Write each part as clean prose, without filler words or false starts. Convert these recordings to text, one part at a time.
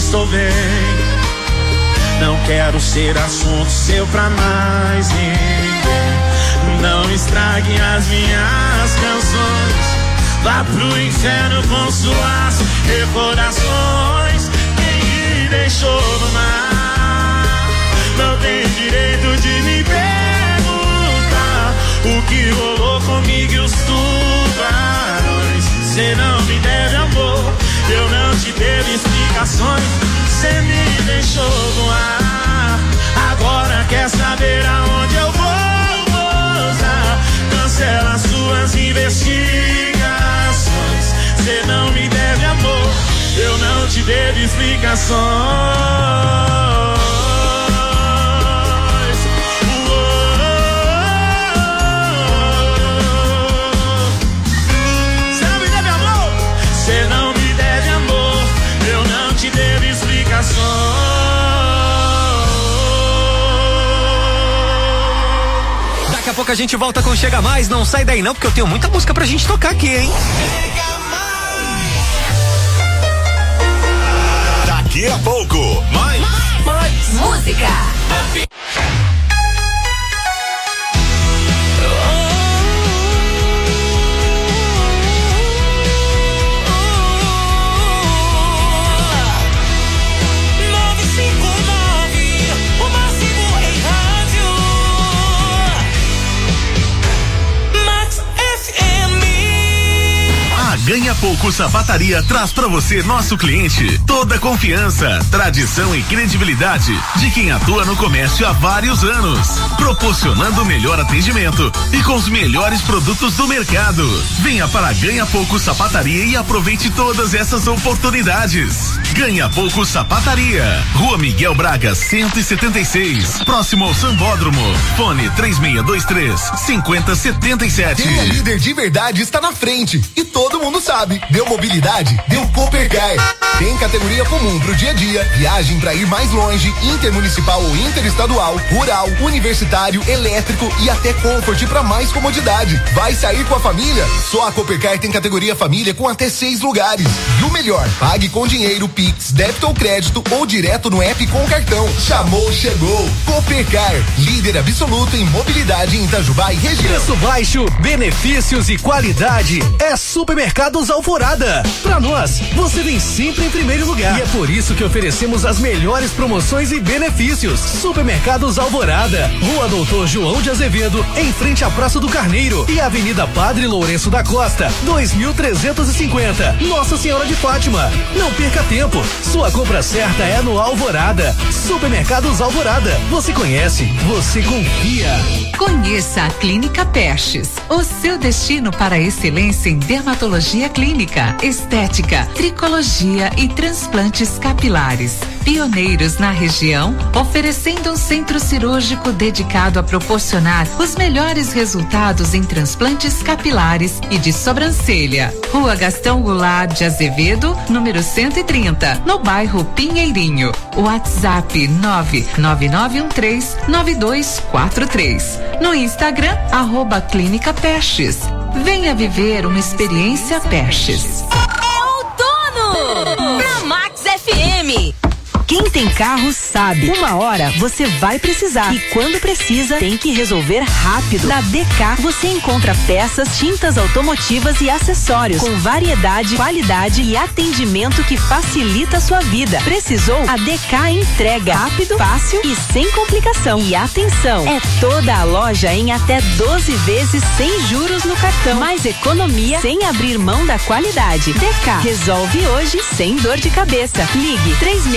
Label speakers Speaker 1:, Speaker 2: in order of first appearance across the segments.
Speaker 1: estou bem. Não quero ser assunto seu pra mais ninguém. Não estrague as minhas canções. Vá pro inferno com suas recordações. Quem me deixou no mar não tem direito de me perguntar o que rolou comigo e os tubarões. Cê não me deve amor, eu não te devo explicações. Cê me deixou no ar, agora quer saber aonde eu vou pousar. Cancela suas investigações. Cê não me deve amor, eu não te devo explicações.
Speaker 2: Daqui a pouco a gente volta com Chega Mais. Não sai daí não, porque eu tenho muita música pra gente tocar aqui, hein?
Speaker 3: Daqui a pouco, mais
Speaker 4: música.
Speaker 3: Ganha Pouco Sapataria traz pra você, nosso cliente, toda a confiança, tradição e credibilidade de quem atua no comércio há vários anos, proporcionando o melhor atendimento e com os melhores produtos do mercado. Venha para Ganha Pouco Sapataria e aproveite todas essas oportunidades. Ganha Pouco Sapataria, Rua Miguel Braga 176, próximo ao Sambódromo. Fone 3623-5077.
Speaker 5: Quem é líder de verdade está na frente e todo mundo sabe. Deu mobilidade, deu Coopercar. Tem categoria comum pro dia a dia, viagem pra ir mais longe, intermunicipal ou interestadual, rural, universitário, elétrico e até Comfort pra mais comodidade. Vai sair com a família? Só a Coopercar tem categoria família com até 6 lugares. E o melhor, pague com dinheiro, Pix, débito ou crédito ou direto no app com cartão. Chamou, chegou. Coopercar, líder absoluto em mobilidade em Itajubá e região.
Speaker 2: Preço baixo, benefícios e qualidade. É Supermercados Alvorada. Pra nós, você vem sempre em primeiro lugar. E é por isso que oferecemos as melhores promoções e benefícios. Supermercados Alvorada, Rua Doutor João de Azevedo, em frente à Praça do Carneiro e Avenida Padre Lourenço da Costa, 2350, Nossa Senhora de Fátima. Não perca tempo, sua compra certa é no Alvorada. Supermercados Alvorada, você conhece, você confia.
Speaker 6: Conheça a Clínica Pestes, o seu destino para a excelência em dermatologia clínica, estética, tricologia e transplantes capilares. Pioneiros na região, oferecendo um centro cirúrgico dedicado a proporcionar os melhores resultados em transplantes capilares e de sobrancelha. Rua Gastão Goulart de Azevedo, número 130, no bairro Pinheirinho. WhatsApp 99913-9243. No Instagram, @Clínica Pestes. Venha viver uma experiência Pestes.
Speaker 4: É outono! Na Max FM.
Speaker 7: Quem tem carro sabe, uma hora você vai precisar e quando precisa tem que resolver rápido. Na DK você encontra peças, tintas automotivas e acessórios com variedade, qualidade e atendimento que facilita a sua vida. Precisou? A DK entrega rápido, fácil e sem complicação. E atenção, é toda a loja em até 12 vezes sem juros no cartão. Mais economia sem abrir mão da qualidade. DK resolve hoje sem dor de cabeça. Ligue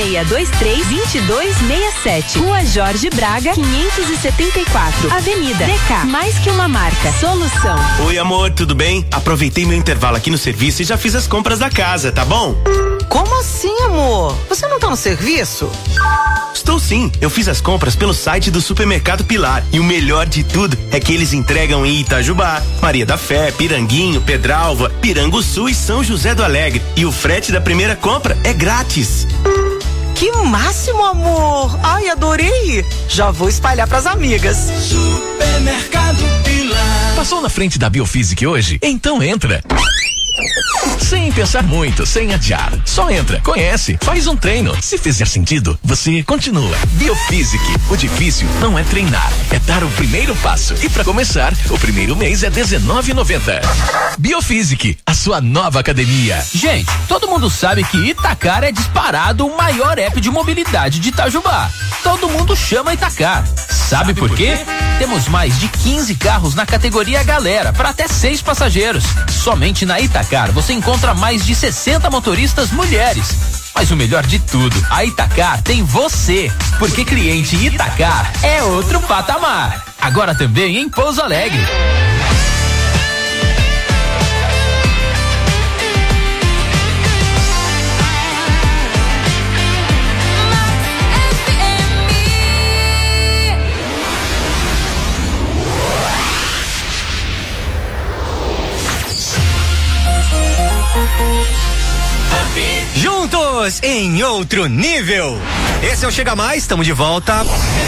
Speaker 7: 3623-2267. Rua Jorge Braga, 574. Avenida DK. Mais que uma marca. Solução.
Speaker 8: Oi, amor, tudo bem? Aproveitei meu intervalo aqui no serviço e já fiz as compras da casa, tá bom?
Speaker 9: Como assim, amor? Você não tá no serviço?
Speaker 8: Estou sim, eu fiz as compras pelo site do Supermercado Pilar e o melhor de tudo é que eles entregam em Itajubá, Maria da Fé, Piranguinho, Pedralva, Piranguçu e São José do Alegre. E o frete da primeira compra é grátis.
Speaker 9: Que máximo, amor! Ai, adorei! Já vou espalhar pras amigas.
Speaker 10: Supermercado Pilar.
Speaker 11: Passou na frente da Biofísica hoje? Então entra.
Speaker 10: Sem pensar muito, sem adiar. Só entra, conhece, faz um treino. Se fizer sentido, você continua. Biofísica. O difícil não é treinar, é dar o primeiro passo. E pra começar, o primeiro mês é R$19,90. Biofísica, a sua nova academia.
Speaker 11: Gente, todo mundo sabe que Itacar é disparado o maior app de mobilidade de Itajubá. Todo mundo chama Itacar. Sabe por quê? Temos mais de 15 carros na categoria Galera, para até 6 passageiros. Somente na Itacar você encontra mais de 60 motoristas mulheres. Mas o melhor de tudo, a Itacar tem você, porque cliente Itacar é outro patamar. Agora também em Pouso Alegre.
Speaker 12: Juntos em outro nível. Esse é o Chega Mais, estamos de volta.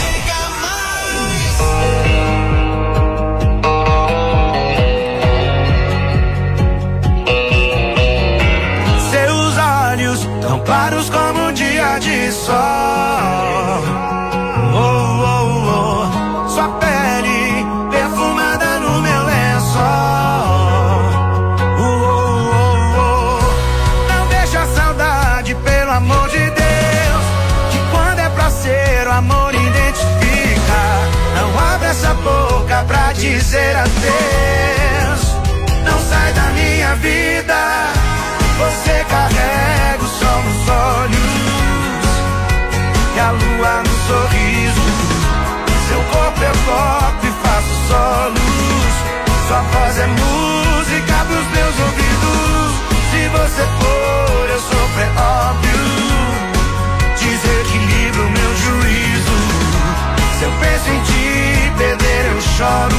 Speaker 1: Seus olhos tão claros como um dia de sol. Oh, oh, oh. Sua pele perfumada no meu lençol. Oh, oh, oh. Não deixa a saudade, pelo amor de Deus, que quando é pra ser o amor identifica. Não abre essa boca pra dizer adeus. Não sai da minha vida. Você carrega o sol nos olhos e a lua no sorriso. Seu corpo eu toco e faço solos. Sua voz é música pros meus ouvidos. Se você for, eu sofro, é óbvio. Desequilibra o meu juízo. Se eu penso em te perder, eu choro.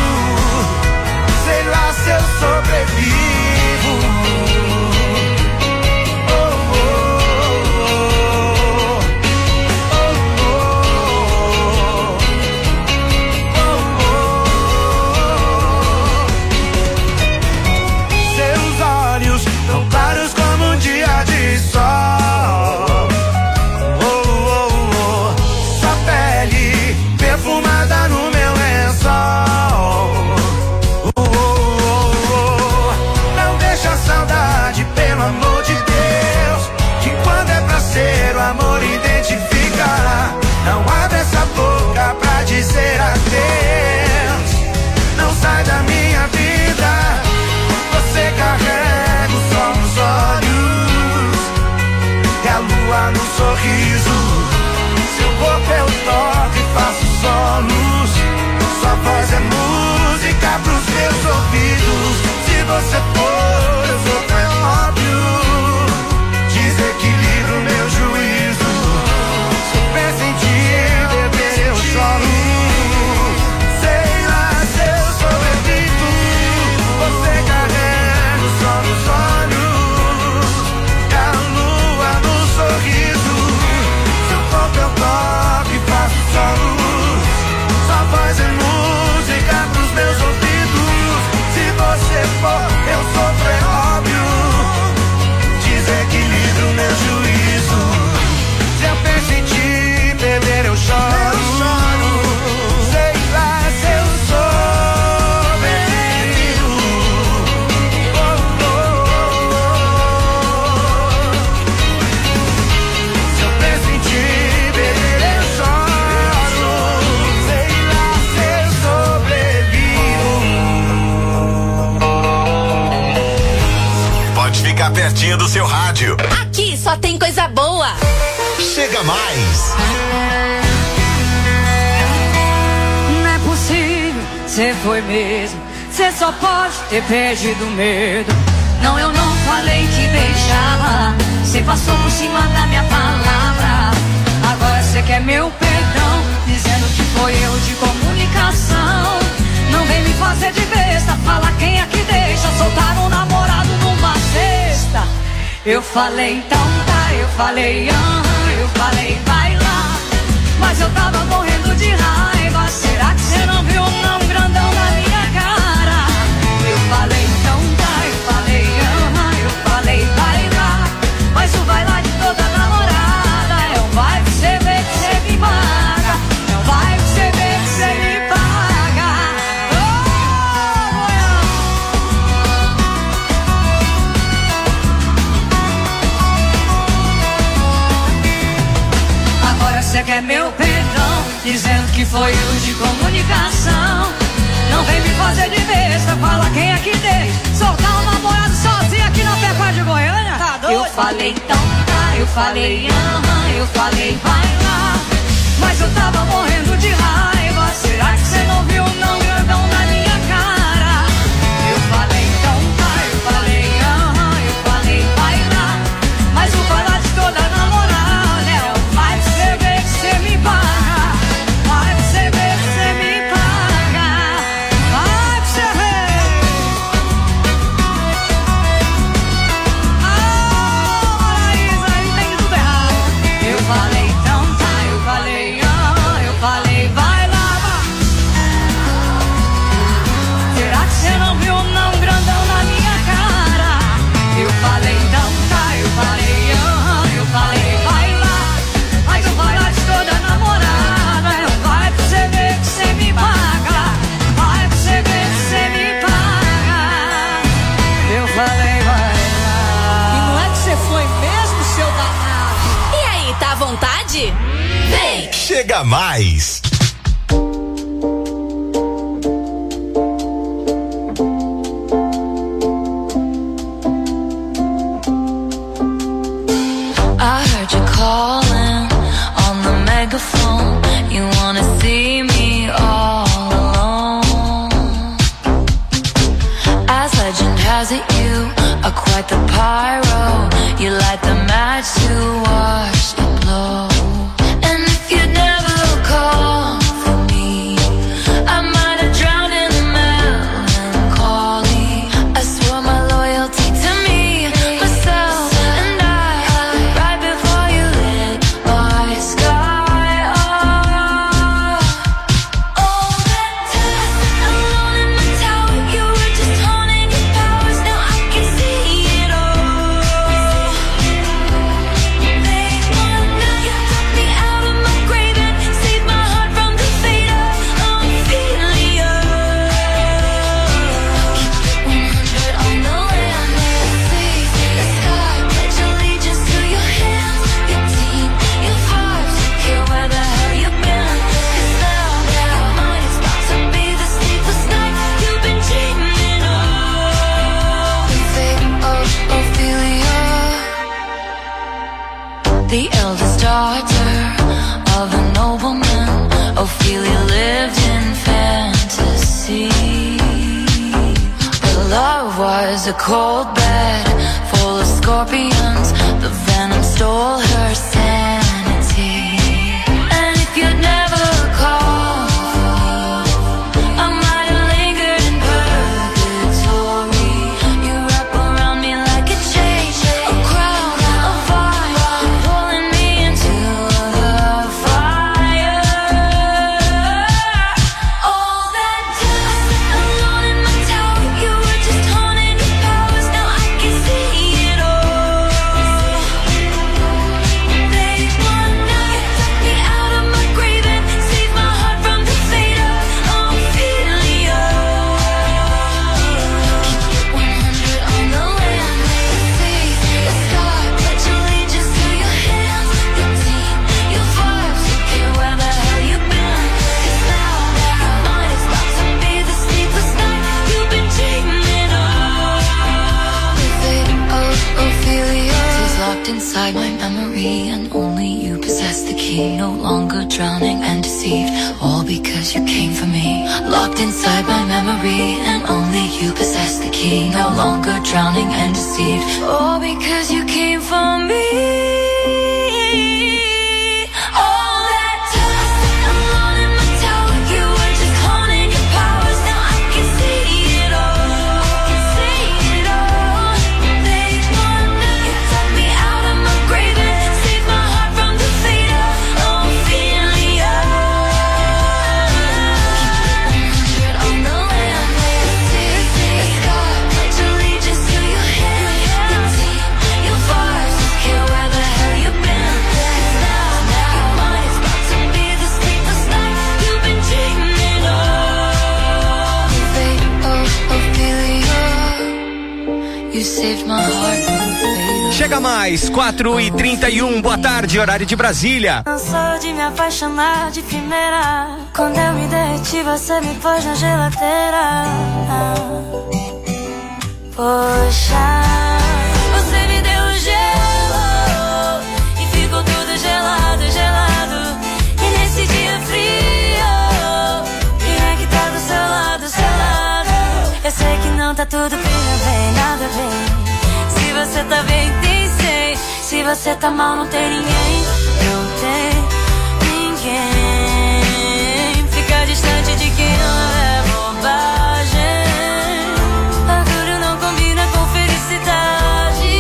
Speaker 1: Sei lá se eu sobrevivo. Amor identifica. Não abre essa boca pra dizer adeus. Não sai da minha vida. Você carrega o sol nos olhos e a lua no sorriso. Seu corpo eu toco e faço solos. Sua voz é música pros meus ouvidos. Se você for, eu sou, é óbvio. Desequilibra o meu juízo. Se eu penso em te beber, eu choro. Sei lá se eu sobrevivo. Você carrega o sol nos olhos e a lua no sorriso. Seu corpo eu toco e faço solos. Sua voz é música pros meus ouvidos. Se você for, eu sofro, é óbvio. Desequilibra o meu juízo. Se eu penso em te perder, eu choro. Sei lá se eu sobrevivo. Oh, oh, oh. Se eu penso em te perder, eu choro. Sei lá se eu sobrevivo.
Speaker 3: Pode ficar pertinho do seu rádio.
Speaker 4: Aqui só tem coisa boa.
Speaker 3: Chega Mais.
Speaker 13: Não é possível, cê foi mesmo. Cê só pode ter perdido medo. Não, eu não falei que deixava. Cê passou por cima da minha palavra. Agora cê quer meu perdão, dizendo que foi erro de comunicação. Não vem me fazer de besta, fala quem é que deixa soltar um namorado numa cesta. Eu falei então tá, eu falei eu falei vai lá. Mas eu tava morrendo de raiva. Será que cê não viu um não grandão na minha cara? Eu falei então tá, eu falei quer meu perdão, dizendo que foi erro de comunicação. Não vem me fazer de besta, fala quem é que deixa soltar um namorado sozinho aqui na Pecuária de Goiânia. Tá doido? Eu falei então tá, eu falei eu falei vai lá, mas eu tava morrendo de raiva. Será que você não viu não grandão na minha cara? Eu falei então tá, eu falei eu falei vai lá, mas vou falar de toda namorada. Vai pra você ver que você me paga, vai pra você ver que você me paga, vai pra você ver. Isso aí tem tudo errado. Eu falei então tá, eu falei vai lá, vai. Será que você não viu não grandão na minha cara? Eu falei então tá, eu falei vai lá, mas eu falar de toda namorada. Vai pra você ver que você me paga, vai pra você ver que você me paga. Eu falei vai lá. E não é que você foi mesmo, seu danado?
Speaker 4: E aí, tá à vontade? Vem!
Speaker 3: Chega mais!
Speaker 14: I heard you calling on the megaphone. You wanna see me all alone. As legend has it, you are quite the pyro. You light the match to watch it blow. And if you never call for me, I might have drowned in the melancholy. I swore my loyalty to me, myself, and I. Right before you lit my sky up. All that time alone in my tower, you were just honing your powers. Now I can see it all. Late one night, you took me out of my grave and saved my heart from the fate of Ophelia. Keep it 100 on the land, the sea, the sky. Pledge allegiance to your hands, your team, your vibes. Don't care where the hell you've been, 'cause now mine is about to be the sleepless night you've been dreaming of. The fate of Ophelia, the eldest daughter of a nobleman. Ophelia lived in fantasy. Her love was a cold bed full of scorpions. The venom stole her sanity. And if you'd never called for me, I might have lingered in purgatory. You wrap around me like a chain, a crown, a fire, pulling me into the fire. All that time alone in my tower, you were just honing your powers. Now I can see it all. Late one night, you took me out of my grave and saved my heart from the fate of Ophelia. Keep it 100 on the land, the sea, the sky. Pledge allegiance to your hands, your team, your vibes. Don't care where the hell you've been, 'cause now mine is about to be the sleepless night you've been dreaming of. The fate of Ophelia is locked inside my memory, and only you possess the key. No longer drowning and deceived, all because you came for me. Locked inside my memory, and only you possess the key. No longer drowning and deceived, all because you came for me. All that time alone in my tower, you were just honing your powers. Now I can see it all. Late one night, you took me out of my grave and saved my heart from the fate of Ophelia. Keep it 100 on the land, the sea, the sky. Pledge allegiance to your hands, your team, your vibes. Don't care where the hell you've been, 'cause now mine is about to be the sleepless night you've been dreaming of. The fate of Ophelia, you saved my heart from the fate of
Speaker 12: Chega mais, 4h31, boa tarde, horário de Brasília.
Speaker 14: Cansou de me apaixonar de primeira. Quando eu me derreti, você me pôs na geladeira. Poxa, você me deu gelo e ficou tudo gelado, gelado. E nesse dia frio, quem é que tá do seu lado, seu lado? Eu sei que não tá tudo bem, nada bem. Se você tá bem, tem sei. Se você tá mal, não tem ninguém. Não tem ninguém. Ficar distante de quem ama é bobagem. Orgulho não combina com felicidade.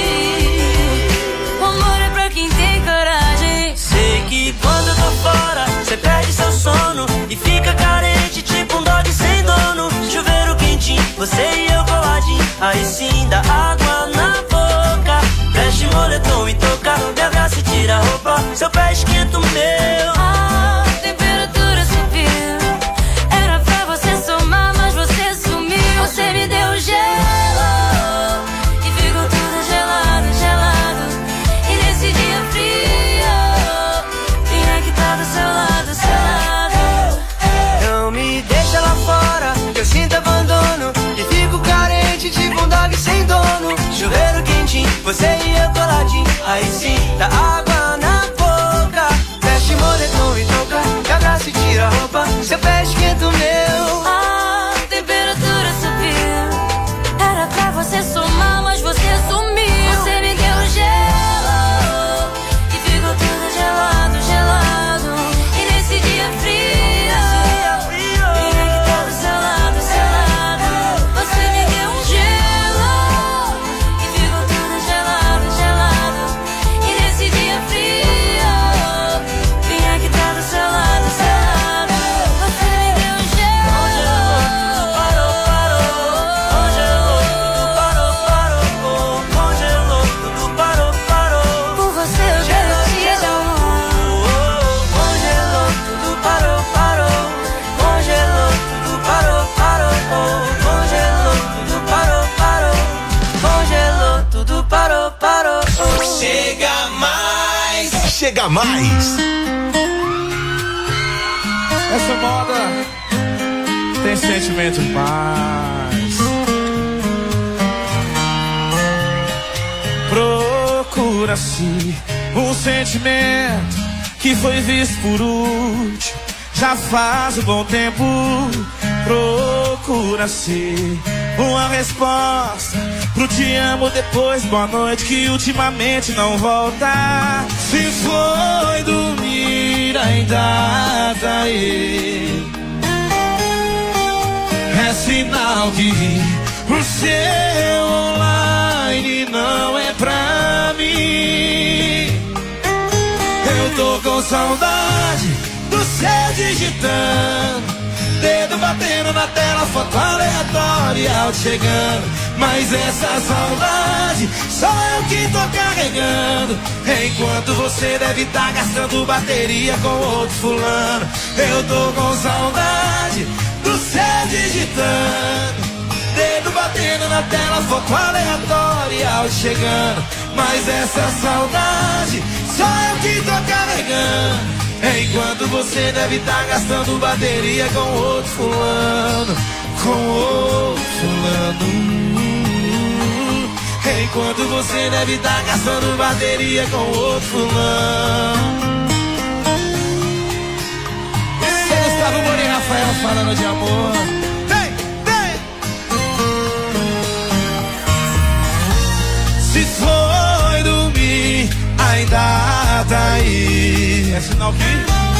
Speaker 14: O amor é pra quem tem coragem.
Speaker 15: Sei que quando eu tô fora, você perde seu sono e fica carente, tipo um dog sem dono. Chuveiro quentinho, você e eu coladinho. Aí sim dá água na boca. Veste moletom e toca, me abraça e tira a roupa. Seu pé esquenta o meu.
Speaker 14: A temperatura subiu. Era pra você somar, mas você sumiu. Você me deu gelo e ficou tudo gelado, gelado. E nesse dia frio, quem é que tá do seu lado, seu lado?
Speaker 15: Não me deixa lá fora, que eu sinto abandono e fico carente, tipo um dog sem dono. Chuveiro quentinho, você e eu coladinho. Aí sim, dá água na boca. Veste moletom e toca, me abraça e tira a roupa. Seu pé esquenta o meu.
Speaker 14: A temperatura subiu. Era pra você somar, mas você sumiu. Você me deu gelo e ficou tudo gelado, gelado. E nesse dia frio, quem é que tá do seu lado, seu lado? Você me deu um gelo e ficou tudo gelado, gelado. E nesse dia frio, quem é que tá do seu lado, seu lado? Você me deu um gelo.
Speaker 15: Parou, parou, congelou, parou, parou, congelou, tudo parou, parou.
Speaker 14: Por você eu derreti de amor.
Speaker 15: Congelou, tudo parou, parou. Congelou, tudo parou, parou. Congelou, tudo parou, parou. Congelou, tudo parou, parou.
Speaker 3: Chega mais! Chega mais!
Speaker 1: Essa moda tem sentimento em paz. Procura-se um sentimento que foi visto por último. Já faz um bom tempo. Procura-se uma resposta pro te amo depois, boa noite, que ultimamente não volta. Se foi dormir, ainda tá aí. É sinal que o seu online não é pra mim. Eu tô com saudade do seu digitando, dedo batendo na tela, foto aleatória, áudio chegando. Mas essa saudade só eu que tô carregando, enquanto você deve tá gastando bateria com outro fulano. Eu tô com saudade do céu digitando, dedo batendo na tela, foto aleatória, áudio chegando. Mas essa saudade só eu que tô carregando, enquanto você deve tá gastando bateria com outro fulano. Com outro fulano. Enquanto você deve tá gastando bateria com outro fulano. Gustavo Moura e Rafael falando de amor. Vem, vem. Se foi dormir, ainda tá aí. É sinal que?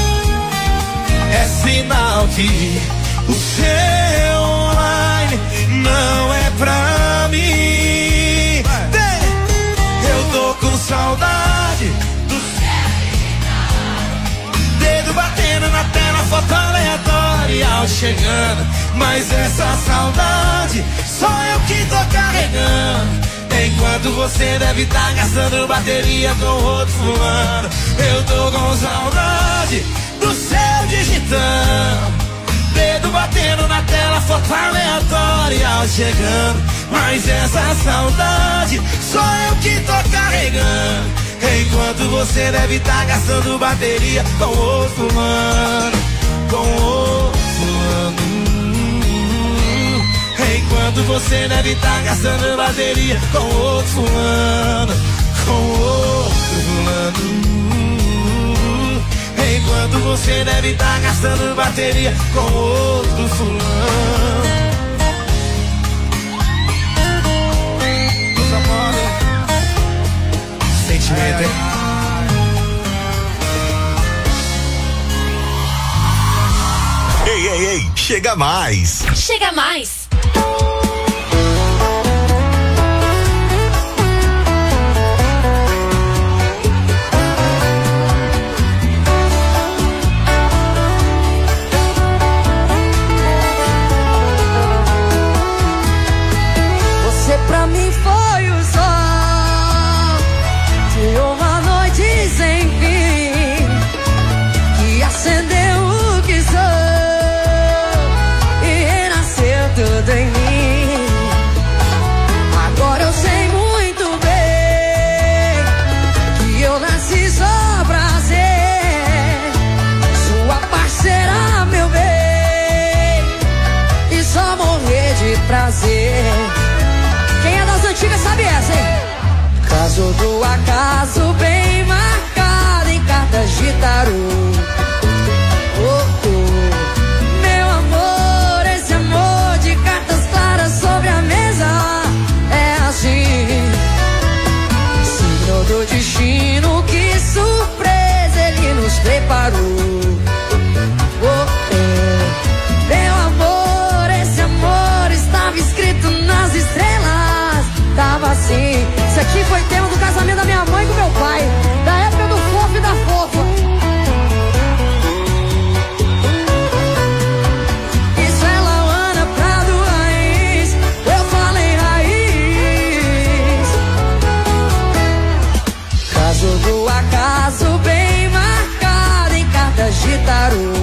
Speaker 1: É sinal que o seu online não é pra mim. Eu tô com saudade do dedo batendo na tela, foto aleatória, áudio chegando. Mas essa saudade só eu que tô carregando, enquanto você deve tá gastando bateria com outro fulano. Eu tô com saudade do céu digitando, dedo batendo na tela, foto aleatória, quase chegando, mas essa saudade só eu que tô carregando. Enquanto você deve estar gastando bateria com outro mano, com outro mano. Enquanto você deve estar gastando bateria com outro fulano, com outro fulano. Enquanto você deve estar gastando bateria com outro fulano. Sentimento, hein?
Speaker 3: Ei, ei, ei, chega mais.
Speaker 4: Chega mais.
Speaker 13: Você pra mim foi o sol de uma noite sem fim, que acendeu o que sou e renasceu tudo em mim. Agora eu sei muito bem que eu nasci só pra ser sua parceira, meu bem, e só morrer de prazer. Quem é das antigas sabe essa, hein? Caso do acaso bem marcado em cartas de tarô. Oh, oh. Meu amor, esse amor de cartas claras sobre a mesa é assim. Signo do destino, que surpresa ele nos preparou. Oh, oh. Meu amor, esse amor estava escrito nas estrelas. Tava assim. Isso aqui foi tema do casamento da minha mãe com meu pai, da época do fofo e da fofa. Isso é Lauana Prado Raiz, eu falei raiz. Caso do acaso bem marcado em cartas de tarô.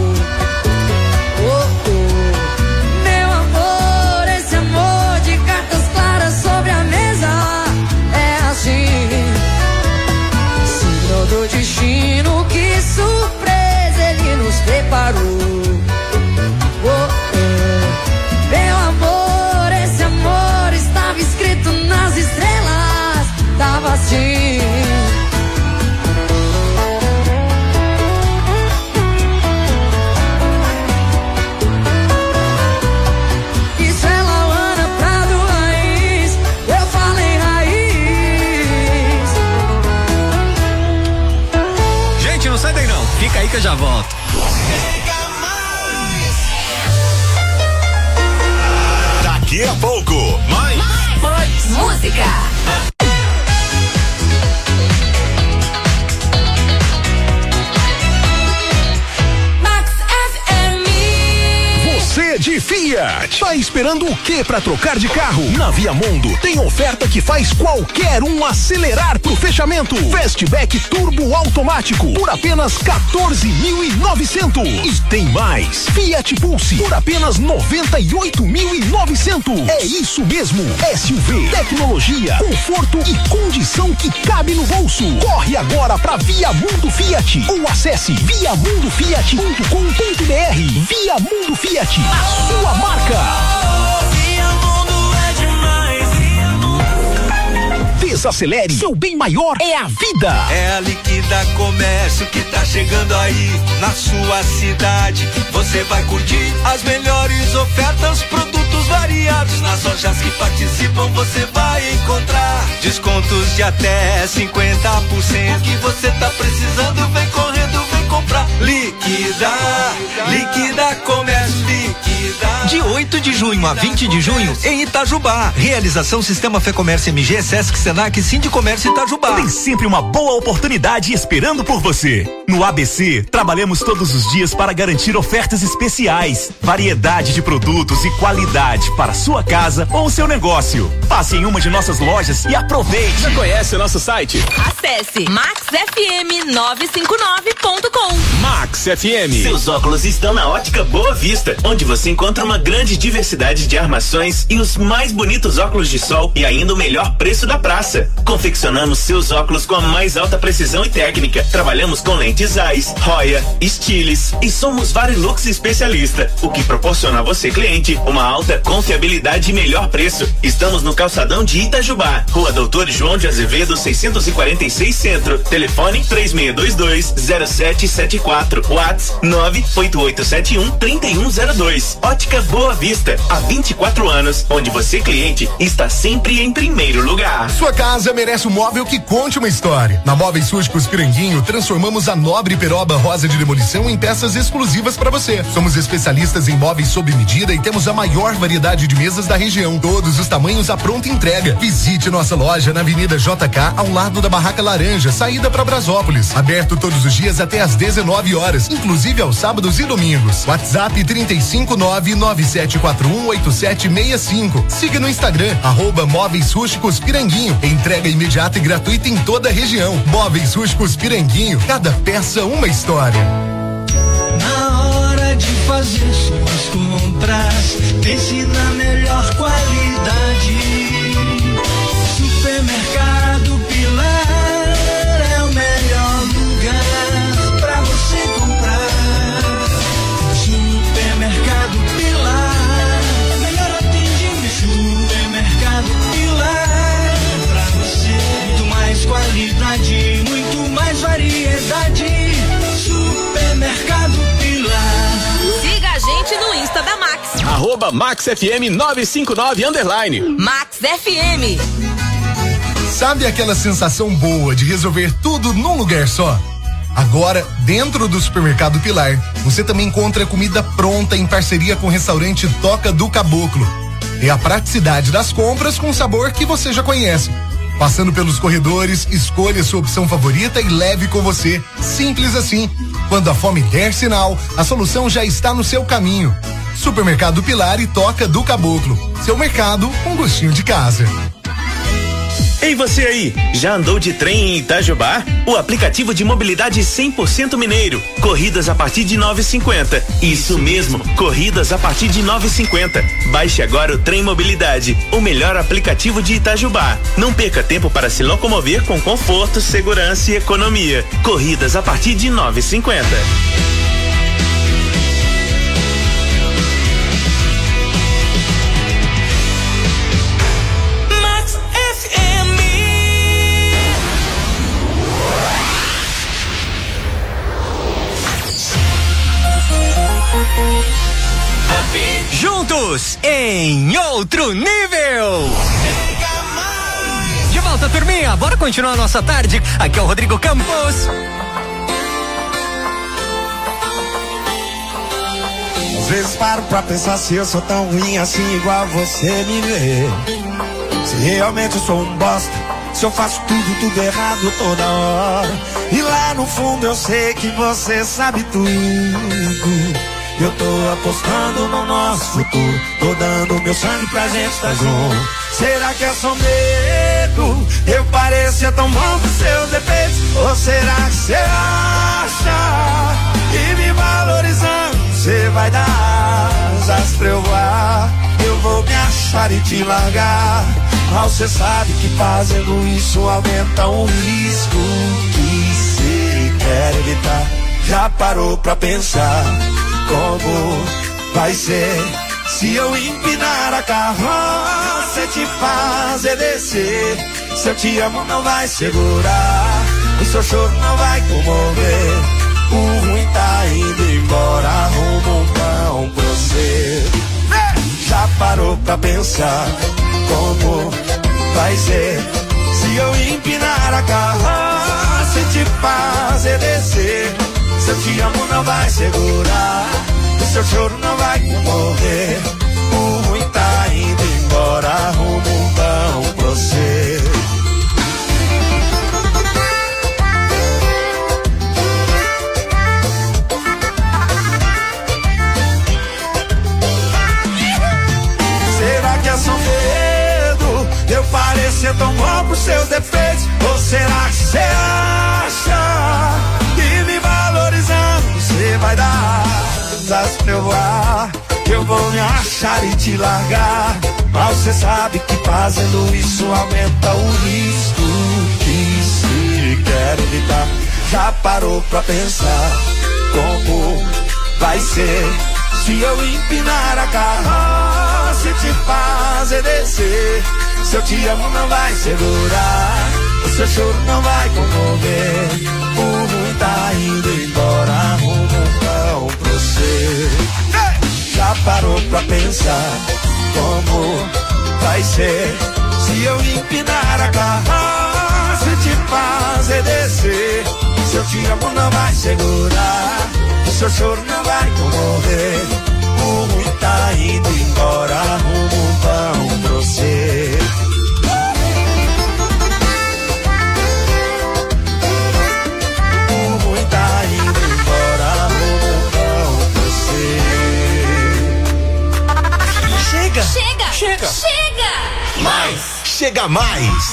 Speaker 13: Do destino, que surpresa ele nos preparou. Oh, oh. Meu amor, esse amor estava escrito nas estrelas. Tava assim. Isso é Lauana Prado Raiz, eu falei raiz.
Speaker 12: Gente, não sai daí não, fica aí que eu já volto.
Speaker 3: Daqui a pouco, mais
Speaker 4: música.
Speaker 2: Você de Fiat, tá esperando o que pra trocar de carro? Na Viamundo tem oferta que faz qualquer um acelerar pro fechamento. Fastback turbo automático por apenas 14.900. E tem mais, Fiat Pulse por apenas 98.900. É isso mesmo, SUV, tecnologia, conforto e condição que cabe no bolso. Corre agora pra Viamundo Fiat ou acesse viamundofiat.com.br. Viamundo Fiat, a sua marca. Desacelere, seu bem maior é a vida.
Speaker 16: É a Liquida Comércio que tá chegando aí na sua cidade. Você vai curtir as melhores ofertas, produtos variados. Nas lojas que participam você vai encontrar descontos de até 50%. O que você tá precisando, vem correndo, vem comprar. Liquida Comércio, liquida.
Speaker 12: De 8 de junho a 20 de junho em Itajubá. Realização Sistema Fê Comércio MG, Sesc, Senac, Sindicomércio Itajubá.
Speaker 3: Tem sempre uma boa oportunidade esperando por você. No ABC, trabalhamos todos os dias para garantir ofertas especiais, variedade de produtos e qualidade para sua casa ou seu negócio. Passe em uma de nossas lojas e aproveite.
Speaker 12: Já conhece o nosso site?
Speaker 4: Acesse maxfm959.com.
Speaker 12: Max FM.
Speaker 8: Seus óculos estão na Ótica Boa Vista, onde você encontra uma uma grande diversidade de armações e os mais bonitos óculos de sol e ainda o melhor preço da praça. Confeccionamos seus óculos com a mais alta precisão e técnica. Trabalhamos com lentes Zeiss, Roya, Stiles e somos Varilux especialista, o que proporciona a você, cliente, uma alta confiabilidade e melhor preço. Estamos no calçadão de Itajubá, Rua Doutor João de Azevedo 646 Centro. Telefone 3622-0774. WhatsApp 98871-3102. Ótica Boa Vista, há 24 anos, onde você, cliente, está sempre em primeiro lugar.
Speaker 5: Sua casa merece um móvel que conte uma história. Na Móveis Rústicos Piranguinho, transformamos a nobre peroba rosa de demolição em peças exclusivas para você. Somos especialistas em móveis sob medida e temos a maior variedade de mesas da região. Todos os tamanhos à pronta entrega. Visite nossa loja na Avenida JK, ao lado da Barraca Laranja, saída para Brasópolis. Aberto todos os dias até às 19 horas, inclusive aos sábados e domingos. WhatsApp 35997418765. Siga no Instagram, @Móveis Rústicos Piranguinho. Entrega imediata e gratuita em toda a região. Móveis Rústicos Piranguinho, cada peça uma história.
Speaker 16: Na hora de fazer suas compras, pense na melhor qualidade. Supermercado Pilar é o melhor lugar pra você comprar. Supermercado Pilar, melhor atendimento. Supermercado Pilar, pra você muito mais qualidade, muito mais variedade. Supermercado Pilar.
Speaker 4: Siga a gente no Insta da Max.
Speaker 2: @MaxFM959_.
Speaker 4: Max FM.
Speaker 5: Sabe aquela sensação boa de resolver tudo num lugar só? Agora, dentro do Supermercado Pilar, você também encontra comida pronta em parceria com o restaurante Toca do Caboclo. É a praticidade das compras com o sabor que você já conhece. Passando pelos corredores, escolha sua opção favorita e leve com você. Simples assim. Quando a fome der sinal, a solução já está no seu caminho. Supermercado Pilar e Toca do Caboclo. Seu mercado com gostinho de casa.
Speaker 8: Ei, você aí, já andou de trem em Itajubá? O aplicativo de mobilidade 100% mineiro. Corridas a partir de 9,50. Isso mesmo, corridas a partir de 9,50. Baixe agora o Trem Mobilidade, o melhor aplicativo de Itajubá. Não perca tempo para se locomover com conforto, segurança e economia. Corridas a partir de 9,50.
Speaker 12: Juntos em outro nível. De volta, turminha. Bora continuar a nossa tarde. Aqui é o Rodrigo Campos.
Speaker 17: Às vezes paro pra pensar se eu sou tão ruim assim igual você me vê. Se realmente eu sou um bosta, se eu faço tudo errado toda hora. E lá no fundo eu sei que você sabe tudo. Eu tô apostando no nosso futuro, tô dando meu sangue pra gente estar junto. Será que é só medo? Eu parecia tão bom com seus defeitos. Ou será que você acha que me valorizando você vai dar asas pra eu voar? Eu vou me achar e te largar. Mal cê sabe que fazendo isso aumenta um risco que cê quer evitar. Já parou pra pensar como vai ser se eu empinar a carroça e te fazer descer? Se eu te amo não vai segurar, o seu choro não vai comover. O ruim tá indo embora, arruma um pão pra você. Já parou pra pensar como vai ser se eu empinar a carroça e te fazer descer? Se eu te amo não vai segurar, o seu choro não vai comover. O ruim tá indo embora, arruma um pão pra você. Será que é só medo? Eu parecer tão bom por seus defeitos. Ou será que você acha que me valorizando você vai dar asas pra eu voar? eu vou me achar e te largar. Mas você sabe que fazendo isso aumenta o risco. E se quero evitar, já parou pra pensar como vai ser se eu empinar a carroça e te fazer descer? Se eu te amo não vai segurar, o seu choro não vai comover. O ruim tá indo embora, arruma um pão pra você. Já parou pra pensar como vai ser se eu empinar a carroça e te fazer descer? Se eu te amo não vai segurar, o seu choro não vai comover. O ruim tá indo embora, arruma um pão pra você. O ruim tá indo embora, arruma um pão pra você.
Speaker 2: Chega!
Speaker 4: Chega!
Speaker 2: Chega!
Speaker 4: Chega!
Speaker 2: Mais! Chega mais!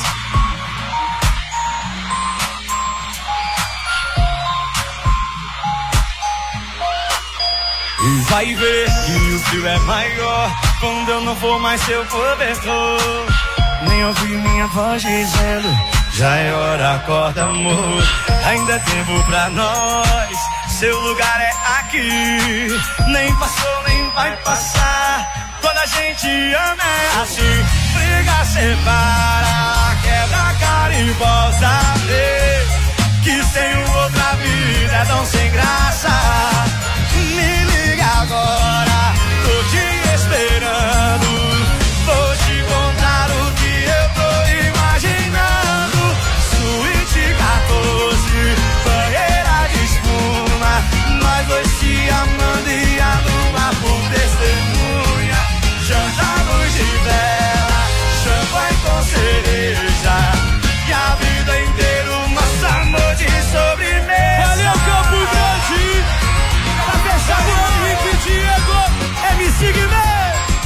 Speaker 1: E vai ver que o frio é maior quando eu não for mais seu cobertor. Nem ouvir minha voz dizendo, já é hora, acorda amor. Ainda é tempo pra nós, seu lugar é aqui. Nem passou, nem vai passar, quando a gente ama é assim. Briga, separa, quebra a cara e volta a ver que sem outra vida é tão sem graça. Me liga agora, tô te esperando. Vou te contar o que eu tô imaginando. Suíte 14, banheira de espuma, nós dois se amando e a lua por testemunha. Janta, luz de vela, champanhe com cereja, e a vida inteira o nosso amor de sobremesa.
Speaker 18: Valeu, Campo Grande! Pra fechar o Henrique Diego, MC Guimê!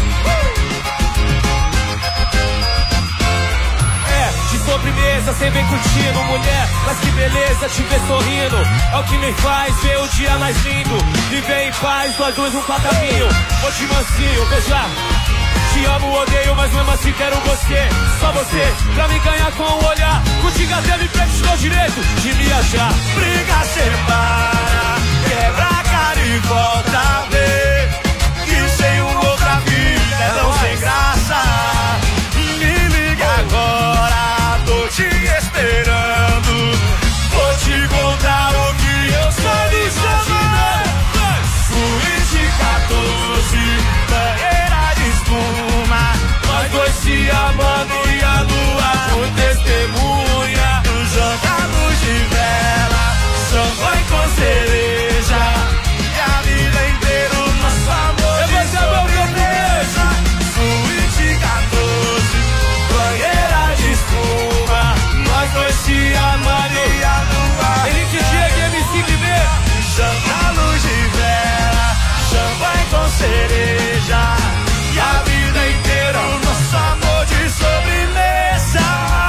Speaker 18: De sobremesa, cê vem curtindo, mulher, mas que beleza te ver sorrindo. É o que me faz ver o dia mais lindo. Viver em paz, nós dois um pra caminho. Vou te mansinho, beijar. Te amo, odeio, mas mesmo assim quero você. Só você, pra me ganhar com o olhar. Contigo até me preste o direito de me achar.
Speaker 1: Briga, separa, quebra a cara e volta a ver que sem outra vida é tão sem graça. Me liga agora, tô te esperando. Vou te contar o que eu sou imaginando. Suíte 14, banheira de espuma, nós dois se amando e a lua por testemunha. Joga luz de vela, champanhe com cereja, e a vida inteira o nosso amor de sobremesa. Suíte 14, banheira de espuma, nós dois se amando e a lua.
Speaker 18: Henrique Diego, MC Guimê.
Speaker 1: Janta, luz de vela, champanhe com cereja, e a vida inteira o nosso amor de sobremesa.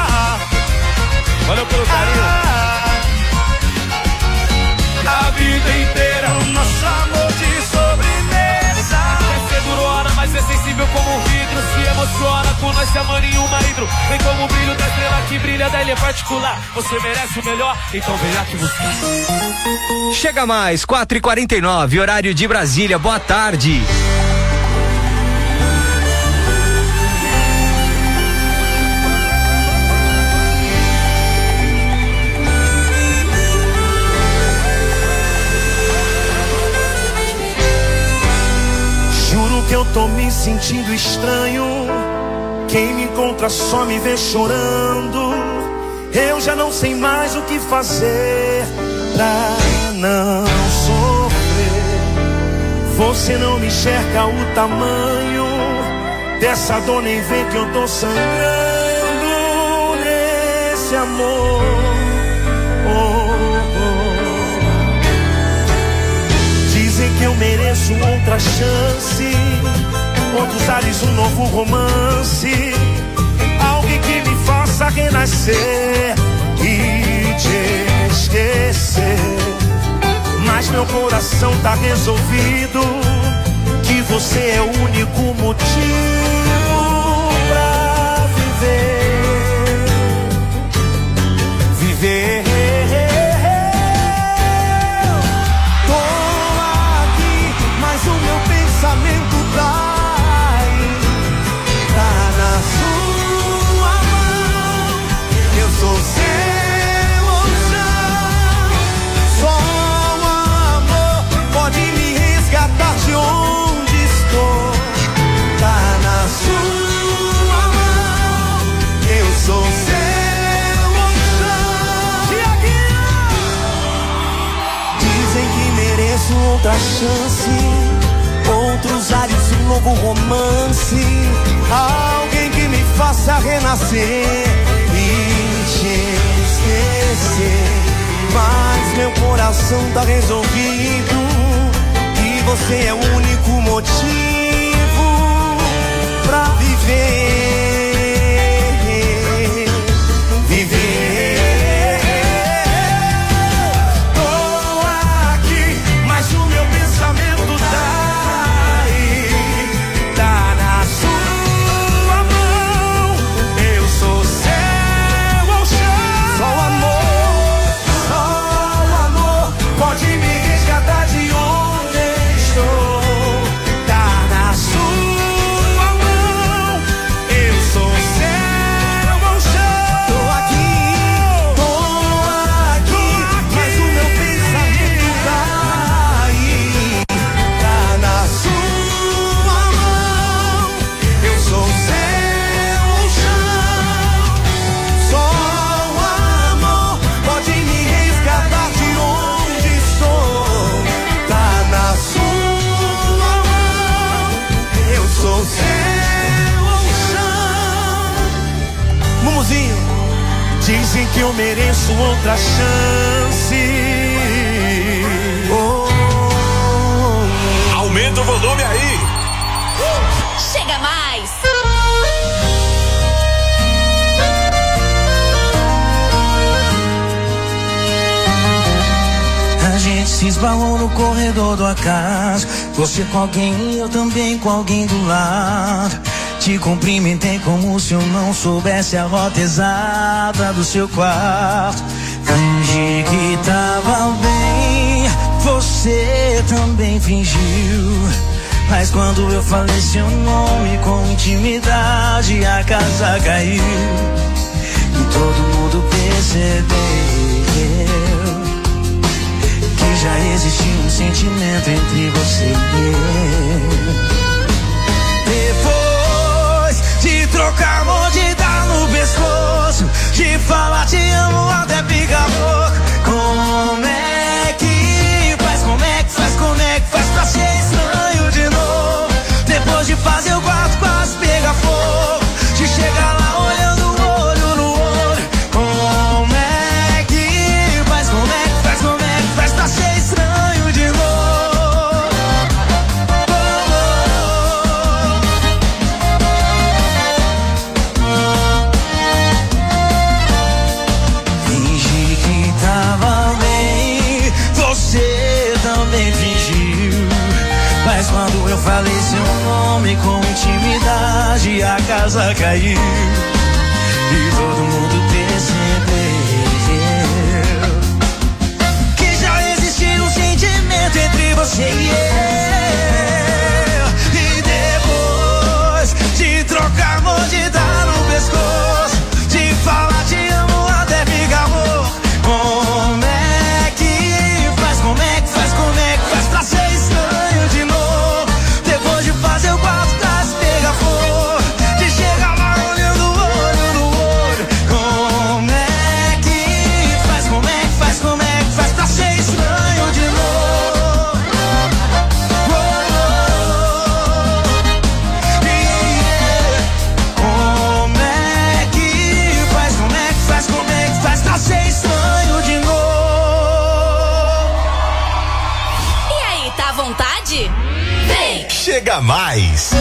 Speaker 18: Valeu pelo carinho.
Speaker 1: A vida inteira o nosso amor de sobremesa.
Speaker 18: Você durou hora, mas é sensível como um vidro. Se emociona com nós se amando em uma hidro. Vem como o brilho da estrela que brilha da ilha particular. Você merece o melhor, então vem aqui buscar.
Speaker 12: Chega mais, 4h49, horário de Brasília, boa tarde.
Speaker 17: Juro que eu tô me sentindo estranho. Quem me encontra só me vê chorando. Eu já não sei mais o que fazer pra não sofrer. Você não me enxerga o tamanho dessa dor, nem vê que eu tô sangrando nesse amor. Dizem que eu mereço outra chance, outros ares, um novo romance, alguém que me faça renascer e te esquecer. Mas meu coração tá resolvido, que você é o único motivo pra viver. Viver. Tô aqui, mas o meu pensamento tá aí. Tá na sua mão. Eu sou seu oceano. Só o amor pode me resgatar de onde estou. Tá na sua mão. Eu sou seu oceano. Dizem que mereço outra chance, outros ares, um novo romance, alguém que me faça renascer e te esquecer. Mas meu coração tá resolvido, que você é o único motivo pra viver. Viver. Tô aqui, mas o meu pensamento tá aí. Tá na sua mão. Eu sou seu oceano. Só o amor pode me resgatar de onde estou. Tá na sua mão. Eu sou seu oceano. Tô aqui, mas o meu pensamento tá aí. Tá na sua mão. Eu sou seu oceano. Só o amor pode me resgatar de onde estou. Tá na sua mão. Eu sou seu oceano. Mumuzinho, dizem que eu mereço outra chance.
Speaker 3: Aumenta o volume aí.
Speaker 4: Chega mais!
Speaker 15: A gente se esbarrou no corredor do acaso. Você com alguém e eu também com alguém do lado. Te cumprimentei como se eu não soubesse a rota exata do seu quarto. Fingi que tava bem, você também fingiu. Mas quando eu falei seu nome com intimidade, a casa caiu. E todo mundo percebeu que já existia um sentimento entre você e eu. Depois de trocar amor, de dar no pescoço, de falar te amo até ficar louco. Como é que faz, como é que faz, como é que faz pra ser estranho de novo? Depois de fazer o quarto quase pegar fogo, de chegar lá olhando olho no olho. Como é que faz, como é que faz, como é que faz pra ser estranho de novo? Fingi que tava bem, você também fingiu. Mas quando eu falei seu nome com intimidade, a casa caiu. E todo mundo percebeu que já existia um sentimento entre você e eu. E depois de trocar amor, de dar no pescoço, de falar te amo até ficar louco. Como é que faz, como é que faz, como é que faz pra ser estranho de novo? Depois de fazer o quarto quase pegar fogo, de chegar lá olhando olho no olho. Como é que faz, como é que faz, como é que faz pra ser estranho de novo? Como é que faz, como é que faz, como é que faz pra ser estranho de novo?
Speaker 4: E aí, tá à vontade? Vem!
Speaker 3: Chega mais.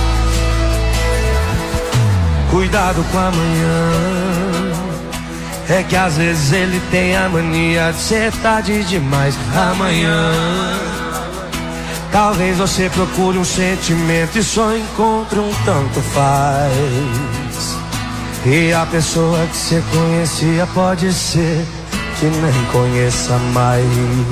Speaker 17: Cuidado com amanhã,
Speaker 15: É que às vezes ele tem a mania de ser tarde demais. Amanhã talvez você procure um sentimento e só encontre um tanto faz. E a pessoa que você conhecia pode ser que nem conheça mais.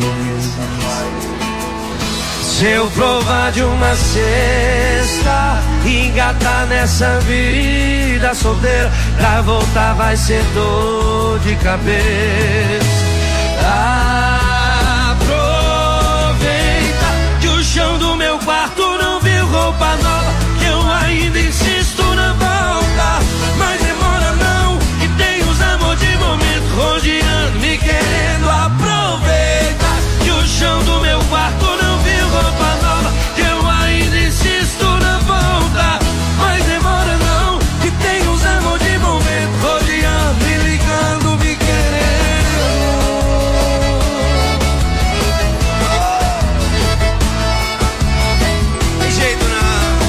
Speaker 15: Se eu provar de uma cesta e engatar nessa vida solteira, pra voltar vai ser dor de cabeça. Aproveita que o chão do meu quarto não viu roupa nova, que eu ainda insisto na volta. Mas demora não, que tem os amor de momento rodeando, me querendo. Aproveita que o chão do meu quarto não viu roupa nova, que eu ainda insisto na volta. Mas demora não, que tem os amor de momento rodeando, me ligando, me querendo. Tem jeito não.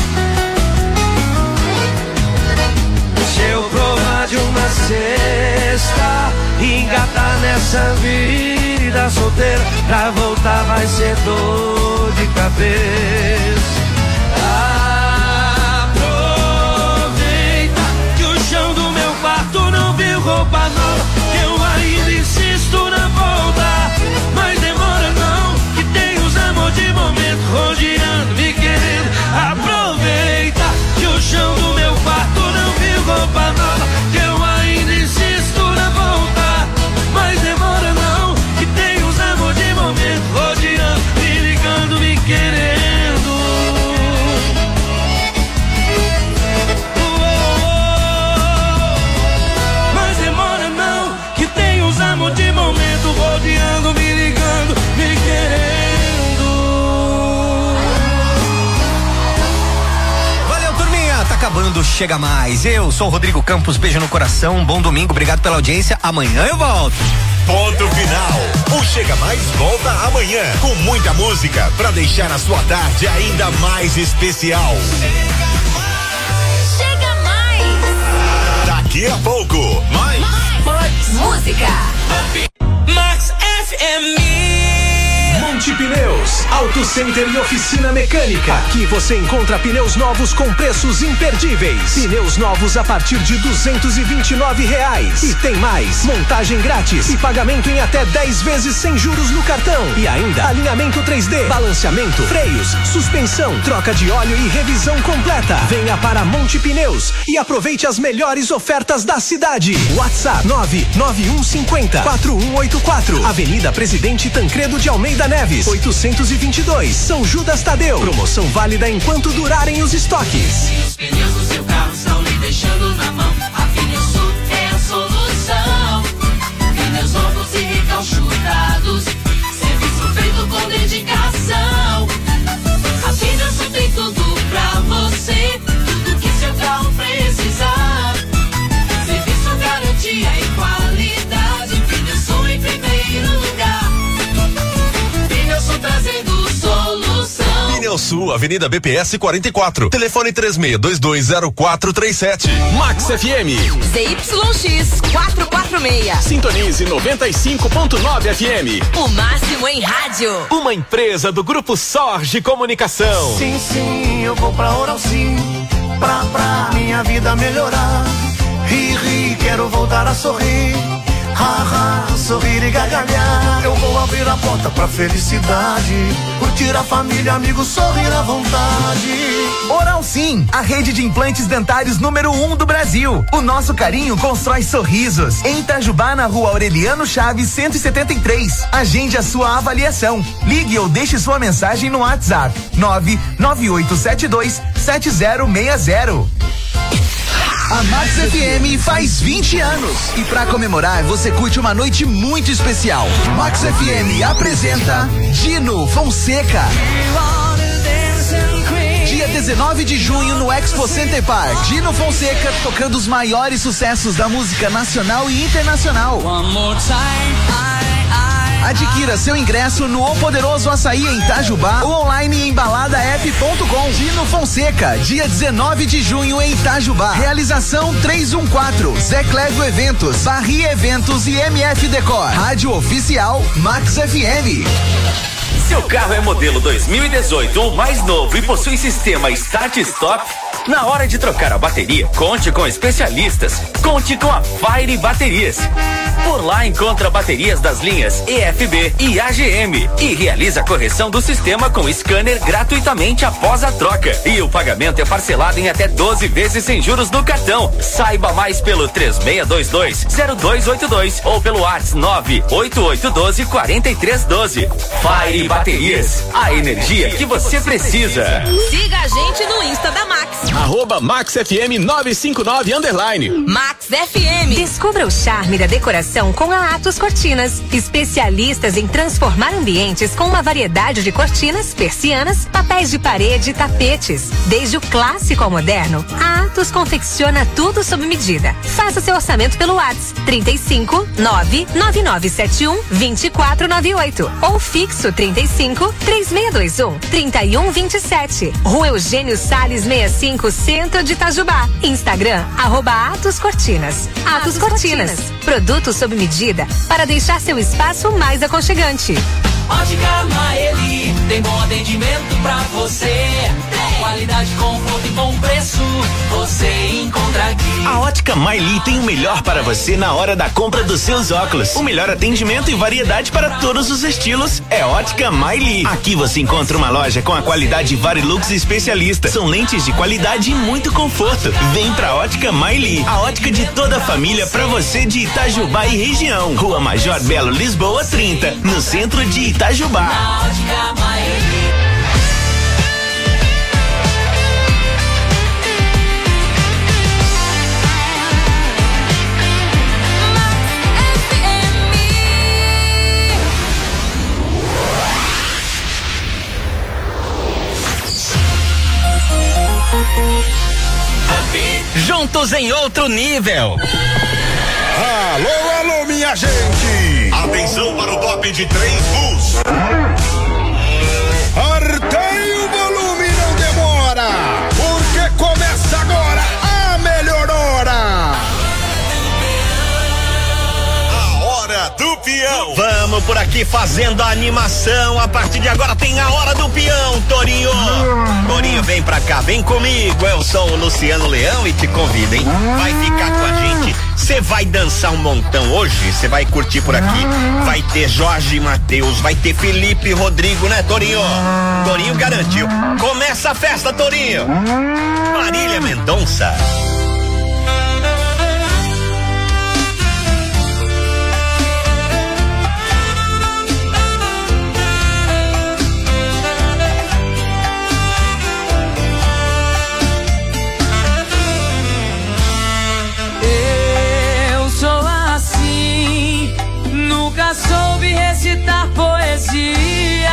Speaker 15: Se eu provar de uma cesta e engatar nessa vida solteira, pra voltar vai ser dor de cabeça. Aproveita que o chão do meu quarto não viu roupa nova, que eu ainda insisto na volta. Mas demora não, que tem os amor de momento rodeando, me querendo. Aproveita que o chão do meu quarto não viu roupa nova, que eu ainda insisto na volta. Mas demora não, que tem os amor de momento rodeando, me ligando, me querendo. Mas demora não, que tem os amor de momento rodeando, me ligando, me querendo.
Speaker 19: Valeu, turminha, tá acabando, chega mais. Eu sou o Rodrigo Campos, beijo no coração, bom domingo, obrigado pela audiência, amanhã eu volto.
Speaker 3: Ponto final. O Chega Mais volta amanhã com muita música pra deixar a sua tarde ainda mais especial.
Speaker 4: Chega mais.
Speaker 3: Daqui a pouco, mais
Speaker 4: música.
Speaker 2: Max FM. Monte Pneus, Auto Center e oficina mecânica. Aqui você encontra pneus novos com preços imperdíveis. Pneus novos a partir de R$229. E tem mais, montagem grátis e pagamento em até 10 vezes sem juros no cartão. E ainda alinhamento 3D, balanceamento, freios, suspensão, troca de óleo e revisão completa. Venha para Monte Pneus e aproveite as melhores ofertas da cidade. WhatsApp 99150-4184. Avenida Presidente Tancredo de Almeida Neves, 822, São Judas Tadeu. Promoção válida enquanto durarem os estoques.
Speaker 14: Os pneus do seu carro estão lhe deixando na mão. A Pneusul é a solução. Pneus novos e recalchutados, serviço feito com dedicação. A Pneusul tem tudo pra você, tudo que seu carro precisar. Serviço, garantia e qualidade. Pneusul em primeiro lugar. Trazendo solução.
Speaker 3: Pneusul, Avenida BPS 44. Telefone 36220437.
Speaker 2: Max FM.
Speaker 4: ZYX 446.
Speaker 2: Sintonize 95.9 FM.
Speaker 4: O máximo em rádio.
Speaker 2: Uma empresa do Grupo Sorge Comunicação.
Speaker 15: Sim, sim, eu vou pra Oral Sim, pra minha vida melhorar. Ri, quero voltar a sorrir. Sorrir e gargalhar. Eu vou abrir a porta pra felicidade, curtir a família, amigos, sorrir à vontade.
Speaker 20: Oral Sim, a rede de implantes dentários número 1 do Brasil. O nosso carinho constrói sorrisos. Em Itajubá, na Rua Aureliano Chaves 173. Agende a sua avaliação. Ligue ou deixe sua mensagem no WhatsApp 998727060.
Speaker 21: A Max FM faz 20 anos e pra comemorar você curte uma noite muito especial. Max FM apresenta Dino Fonseca. Dia 19 de junho no Expo Center Park. Dino Fonseca tocando os maiores sucessos da música nacional e internacional. Adquira seu ingresso no O Poderoso Açaí em Itajubá ou online em Balada app.com. Dino Fonseca, dia 19 de junho em Itajubá. Realização 314, Zé Clédio Eventos, Barri Eventos e MF Decor. Rádio oficial Max FM.
Speaker 6: Seu carro é modelo 2018 ou mais novo e possui sistema Start Stop? Na hora de trocar a bateria, conte com especialistas. Conte com a Fire Baterias. Por lá encontra baterias das linhas EFB e AGM e realiza a correção do sistema com scanner gratuitamente após a troca. E o pagamento é parcelado em até 12 vezes sem juros no cartão. Saiba mais pelo 3622-0282 ou pelo WhatsApp 98812-4312. Fire Baterias, a energia que você precisa.
Speaker 4: Siga a gente no Insta da Max.
Speaker 22: @MaxFM959_.
Speaker 4: Max FM.
Speaker 23: Descubra o charme da decoração com a Atos Cortinas. Especialistas em transformar ambientes com uma variedade de cortinas, persianas, papéis de parede e tapetes. Desde o clássico ao moderno, a Atos confecciona tudo sob medida. Faça seu orçamento pelo WhatsApp 35 99971 2498 ou fixo 35 3621 3127. Rua Eugênio Salles 65, Centro de Itajubá. Instagram @Atos Cortinas. Atos Cortinas. Produtos sob medida para deixar seu espaço mais aconchegante.
Speaker 15: Ótica Maeli, tem bom atendimento pra você. Qualidade, conforto e bom preço, você encontra aqui.
Speaker 8: A Ótica Maeli tem o melhor para você na hora da compra dos seus óculos. O melhor atendimento e variedade para todos os estilos é Ótica Maeli. Aqui você encontra uma loja com a qualidade Varilux especialista. São lentes de qualidade e muito conforto. Vem pra Ótica Maeli, a ótica de toda a família pra você de Itajubá e região. Rua Major Belo, Lisboa 30, no centro de Itajubá.
Speaker 15: Na Ótica Maeli.
Speaker 6: Juntos em outro nível.
Speaker 17: Alô, alô, minha gente!
Speaker 3: Atenção para o top de 3 bus.
Speaker 17: Artei o volume, não demora, porque começa agora a melhor hora.
Speaker 3: A hora do peão.
Speaker 8: Vamos por aqui fazendo a animação. A partir de agora tem a hora do peão, Torinho. Torinho, vem pra cá, vem comigo. Eu sou o Luciano Leão e te convido, hein? Vai ficar com a gente. Você vai dançar um montão hoje, você vai curtir por aqui. Vai ter Jorge Mateus, vai ter Felipe Rodrigo, né, Torinho? Torinho garantiu. Começa a festa, Torinho. Marília Mendonça.
Speaker 15: Soube recitar poesia,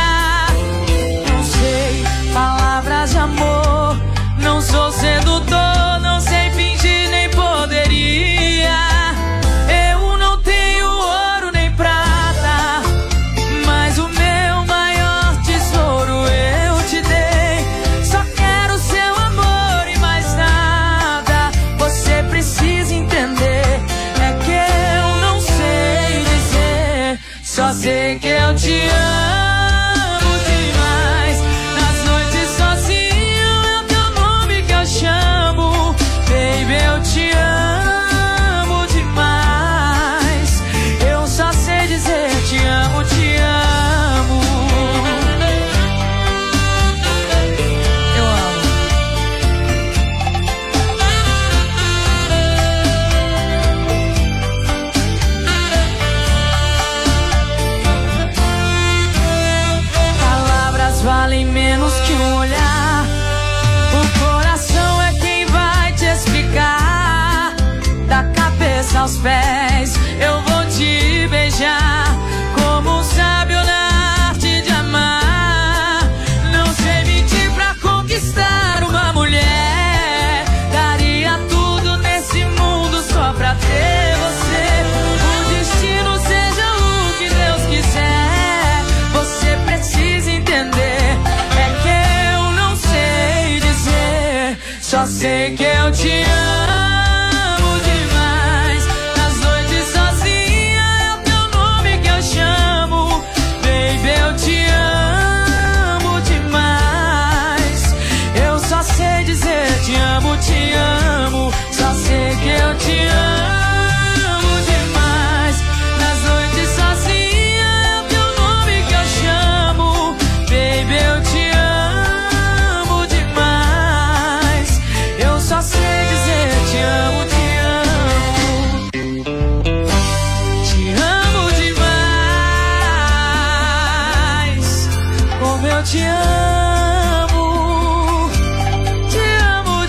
Speaker 15: não sei palavras de amor, não sou sedutor, não sei Só sei que eu te amo demais. Nas noites sozinha é o teu nome que eu chamo. Baby, eu te amo demais. Eu só sei dizer te amo, te amo. Só sei que eu te amo demais. Nas noites sozinha é o teu nome que eu chamo. Baby, eu te amo demais. Eu só sei dizer te amo, te amo. Te amo demais. Como eu te amo. Te amo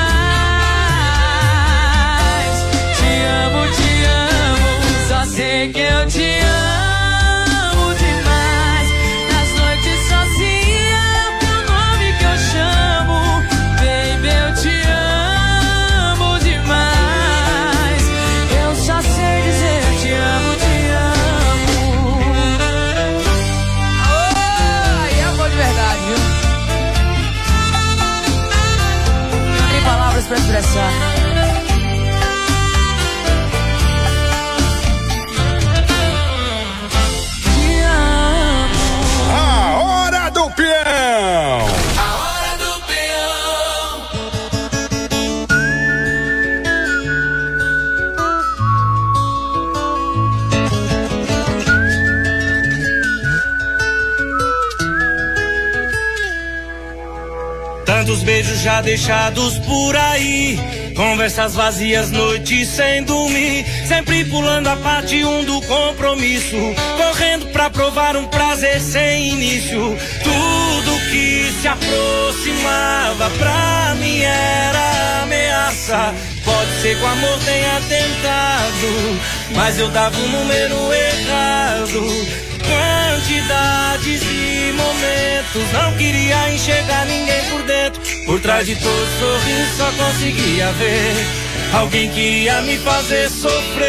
Speaker 15: demais. Te amo, te amo. Só sei que eu te amo demais. Nas noites sozinha é o teu nome que eu chamo. Baby, eu te amo demais. Eu só sei dizer te amo, te amo. Oh, e amor de verdade, viu? Não tem palavras pra expressar. Te amo.
Speaker 7: A hora do peão.
Speaker 15: A hora do peão.
Speaker 16: Tantos beijos já deixados por aí, conversas vazias, noites sem dormir, sempre pulando a parte 1 do compromisso, correndo pra provar um prazer sem início. Tudo que se aproximava pra mim era ameaça. Pode ser que o amor tenha tentado, mas eu dava o número errado. Quantidades de momentos, não queria enxergar ninguém por dentro. Por trás de todo sorriso só conseguia ver alguém que ia me fazer sofrer.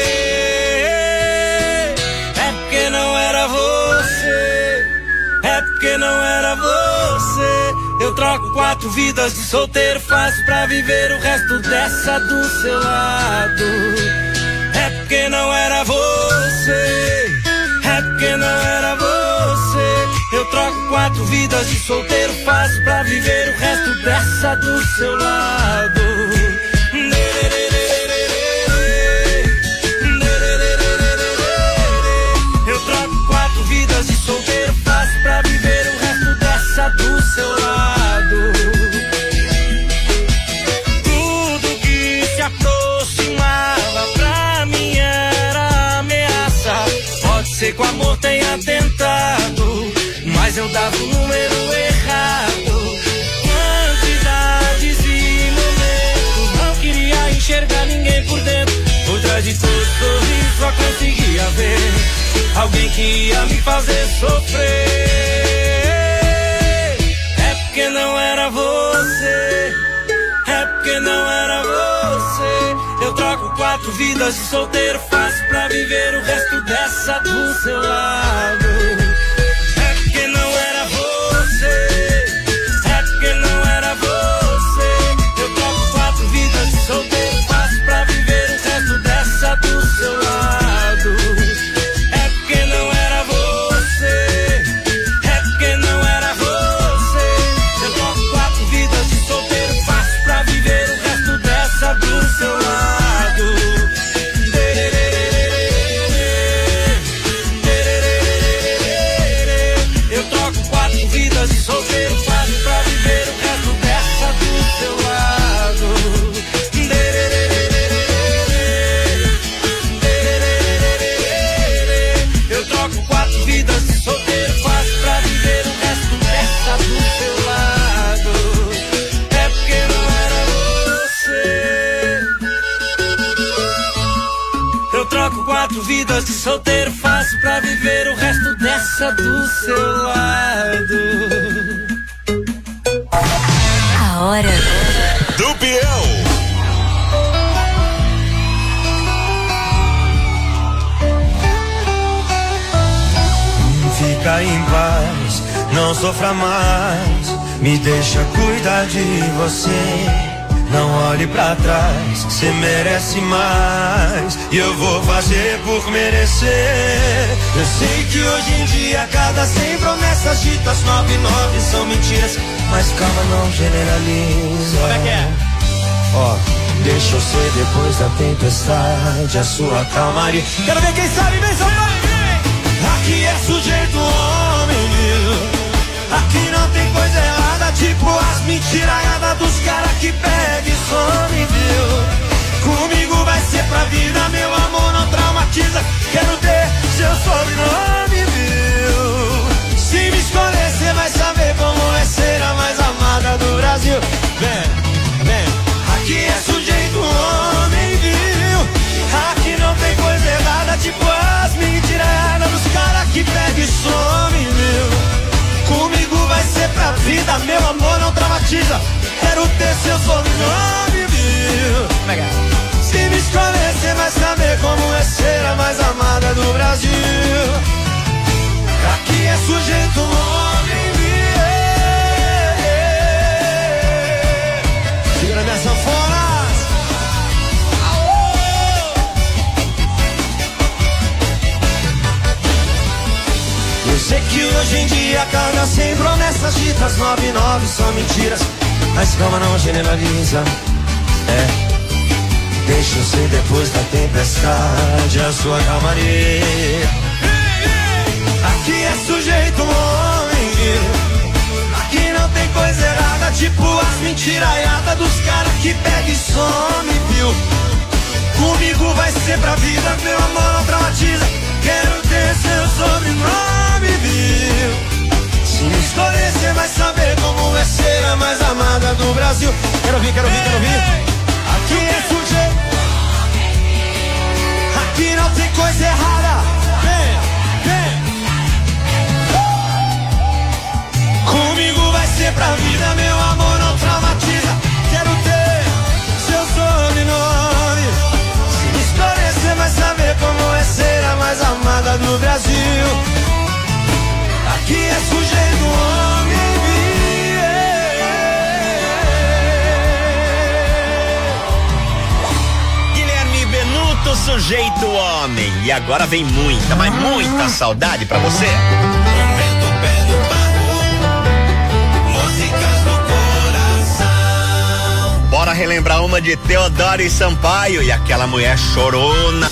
Speaker 16: É porque não era você, é porque não era você. Eu troco 4 vidas de solteiro fácil pra viver o resto dessa do seu lado. É porque não era você, é porque não era você. Eu troco 4 vidas de solteiro fácil pra viver o resto dessa do seu lado. Eu troco 4 vidas de solteiro fácil pra viver o resto dessa do seu lado. Tudo que se aproximava pra mim era ameaça. Pode ser que o amor tenha tentado, mas eu dava o número errado. Quantidades e momentos, não queria enxergar ninguém por dentro. Por trás de todo sorriso só conseguia ver alguém que ia me fazer sofrer. É porque não era você, é porque não era você. Eu troco 4 vidas de solteiro fácil pra viver o resto dessa do seu lado. É porque não era você, é porque não era você. Eu troco 4 vidas de solteiro fácil pra viver o resto dessa do seu lado. É porque não era você, é porque não era você. Eu troco 4 vidas de solteiro fácil pra viver o resto dessa do seu lado. Eu troco 4 vidas de solteiro fácil pra viver o resto dessa do seu lado. Eu troco 4 vidas de solteiro fácil pra viver o resto dessa do seu lado. É porque não era você. Eu troco 4 vidas de solteiro fácil pra viver o resto dessa do seu lado.
Speaker 23: A hora
Speaker 7: do peão.
Speaker 17: Fica em paz, não sofra mais, me deixa cuidar de você.
Speaker 16: Não olhe pra trás, cê merece mais. E eu vou fazer por merecer. Eu sei que hoje em dia cada 100 promessas ditas 99 são mentiras. Mas calma, não generaliza.
Speaker 18: Como é que é?
Speaker 16: Ó, deixa eu ser depois da tempestade a sua calmaria. Quero ver quem sabe, vem, São Paulo. Aqui é sujeito homem, viu? Aqui não tem coisa errada, tipo as mentiraiadas dos caras que pega e some, viu? Comigo vai ser pra vida, meu amor, não traumatiza. Quero ter seu sobrenome, viu? Se me escolher, cê vai saber como é ser a mais amada do Brasil. Vem, vem. Aqui é sujeito homem, viu? Aqui não tem coisa errada, tipo as mentiraiadas dos caras que pega e some, viu? Comigo vai ser pra vida, meu amor, não traumatiza. Quero ter seu sobrenome, viu? Se me escolher, cê vai saber como é ser a mais amada do Brasil. Aqui é sujeito homem, viu? Segura minha sanfona. Eu sei que hoje em dia cada 100 promessas ditas 99 são mentiras. Mas calma, não generaliza. É, deixa eu ser depois da tempestade a sua calmaria. Aqui é sujeito homem, aqui não tem coisa errada, tipo as mentiraiadas dos caras que pega e some, viu? Comigo vai ser pra vida, meu amor, não traumatiza. Quero ter seu sobrenome, viu? Se me escolher, cê vai saber como é ser a mais amada do Brasil. Quero ouvir, quero ouvir, quero ouvir. Aqui é sujeito, aqui não tem coisa errada. Vem, vem. Comigo vai ser pra vida, meu amor, não traumatiza. Quero ter seu sobrenome. Se me escolher, cê vai saber como é ser a mais amada do Brasil. Aqui é sujeito homem,
Speaker 9: Guilherme Benuto, sujeito homem. E agora vem muita, mas muita saudade pra você. Bora relembrar uma de Teodoro e Sampaio e aquela mulher chorona.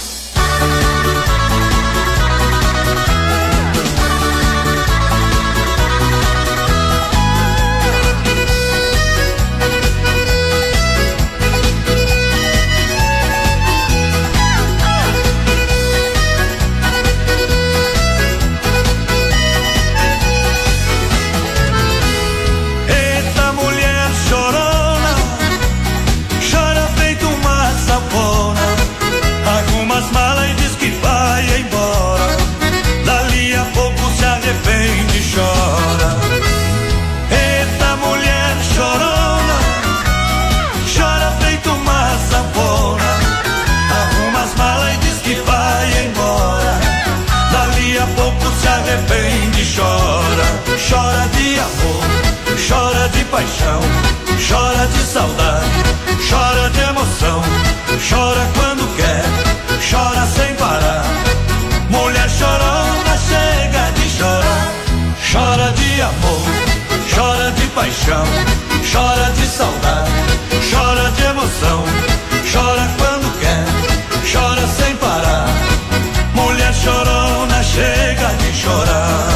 Speaker 16: Chora de amor, chora de paixão, chora de saudade, chora de emoção, chora quando quer, chora sem parar. Mulher chorona chega de chorar. Chora de amor, chora de paixão, chora de saudade, chora de emoção, chora quando quer, chora sem parar. Mulher chorona chega de chorar.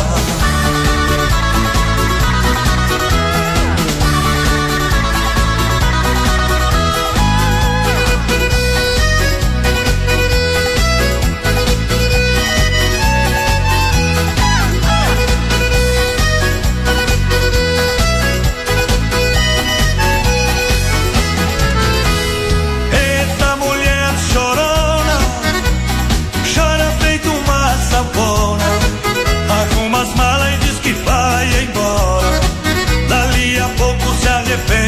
Speaker 16: Arruma as malas e diz que vai embora. Dali a pouco se arrepende